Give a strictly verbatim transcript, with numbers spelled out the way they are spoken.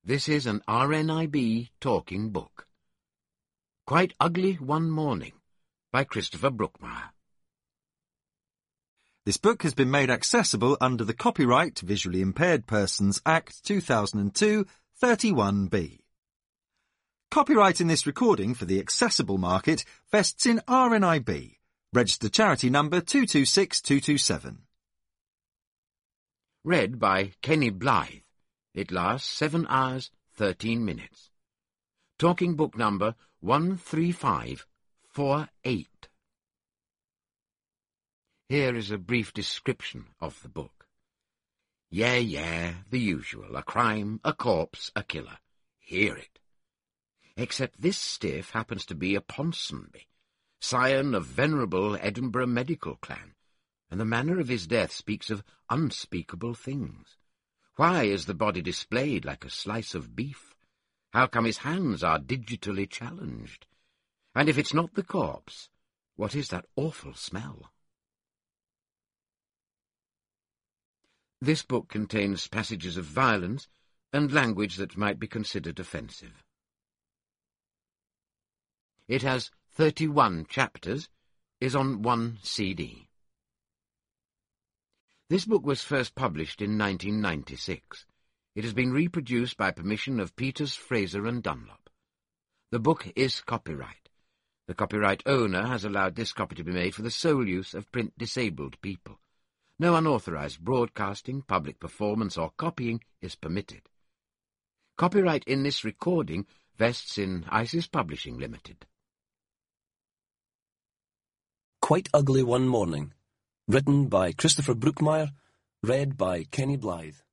This is an R N I B talking book. Quite Ugly One Morning by Christopher Brookmyre. This book has been made accessible under the Copyright Visually Impaired Persons Act two thousand two, thirty-one B. Copyright in this recording for the accessible market vests in R N I B, registered charity number two two six two two seven. Read by Kenny Blythe. It lasts seven hours, thirteen minutes. Talking book number one three five four eight. Here is a brief description of the book. Yeah, yeah, the usual. A crime, a corpse, a killer. Hear it. Except this stiff happens to be a Ponsonby, scion of venerable Edinburgh medical clan, and the manner of his death speaks of unspeakable things. Why is the body displayed like a slice of beef? How come his hands are digitally challenged? And if it's not the corpse, what is that awful smell? This book contains passages of violence and language that might be considered offensive. It has thirty-one chapters, is on one C D. This book was first published in nineteen ninety-six. It has been reproduced by permission of Peters, Fraser and Dunlop. The book is copyright. The copyright owner has allowed this copy to be made for the sole use of print-disabled people. No unauthorized broadcasting, public performance or copying is permitted. Copyright in this recording vests in Isis Publishing Limited. Quite Ugly One Morning. Written by Christopher Brookmyre, read by Kenny Blythe.